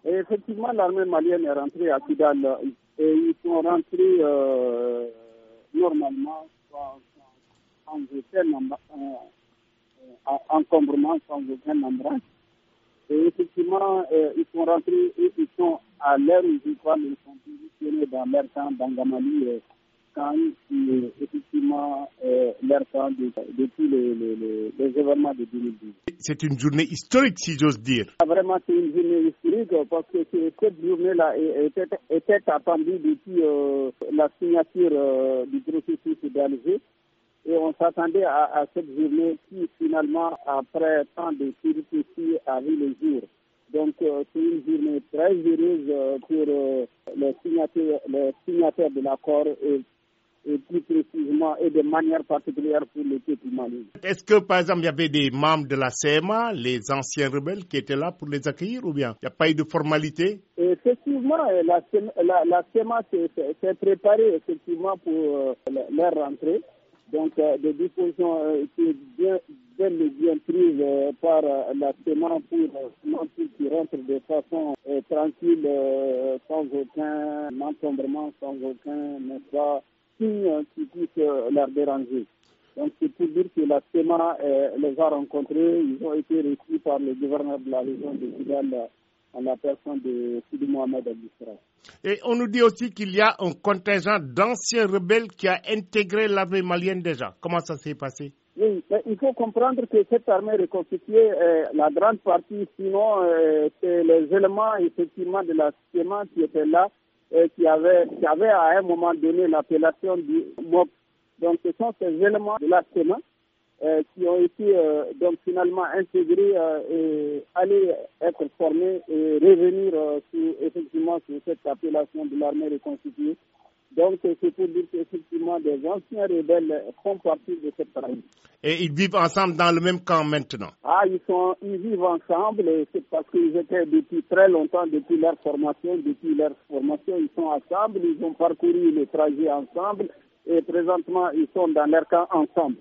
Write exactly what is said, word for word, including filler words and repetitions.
Et effectivement, l'armée malienne est rentrée à Kidal et ils sont rentrés euh, normalement sans, sans, sans aucun euh, encombrement, sans aucun embrasement. Et effectivement, euh, ils sont rentrés et ils sont à l'heure où ils sont positionnés dans leur camp d'Angamali. Euh, quand euh, effectivement euh, leur camp de, depuis les, les, les, les événements de deux mille douze. C'est une journée historique, si j'ose dire. Vraiment, c'est une journée historique parce que cette journée-là était, était attendue depuis euh, la signature euh, du processus d'Alger. Et on s'attendait à, à cette journée qui, finalement, après tant de péripéties, a vu le jour. Donc, euh, c'est une journée très heureuse euh, pour euh, les signataires, les signataires de l'accord et et plus précisément et de manière particulière pour le peuple malien. Est-ce que, par exemple, il y avait des membres de la C M A, les anciens rebelles, qui étaient là pour les accueillir ou bien il n'y a pas eu de formalité? Effectivement, la, la, la C M A s'est préparée effectivement pour euh, leur rentrée. Donc, euh, des dispositions euh, qui bien, bien, bien prises euh, par euh, la C M A pour euh, qui rentrent de façon euh, tranquille, euh, sans aucun encombrement, sans aucun, n'est-ce pas, signe qui puisse leur déranger. Donc c'est pour dire que la C E M A euh, les a rencontrés, ils ont été reçus par le gouverneur de la région de Kidal en la personne de Sidi Mohamed Abdisra. Et on nous dit aussi qu'il y a un contingent d'anciens rebelles qui a intégré l'armée malienne déjà. Comment ça s'est passé? Oui, mais il faut comprendre que cette armée reconstituée, euh, la grande partie, sinon, euh, c'est les éléments effectivement de la C E M A qui étaient là, et qui avait, qui avait à un moment donné l'appellation du M O P. Donc ce sont ces éléments de la C E M A euh, qui ont été euh, donc finalement intégrés euh, et aller être formés et revenir euh, sur, effectivement sur cette appellation de l'armée reconstituée. Donc c'est pour dire qu'effectivement des anciens rebelles font partie de cette armée. Et ils vivent ensemble dans le même camp maintenant? Ah, ils sont, ils vivent ensemble et c'est parce qu'ils étaient depuis très longtemps, depuis leur formation, depuis leur formation, ils sont ensemble, ils ont parcouru le trajet ensemble et présentement ils sont dans leur camp ensemble.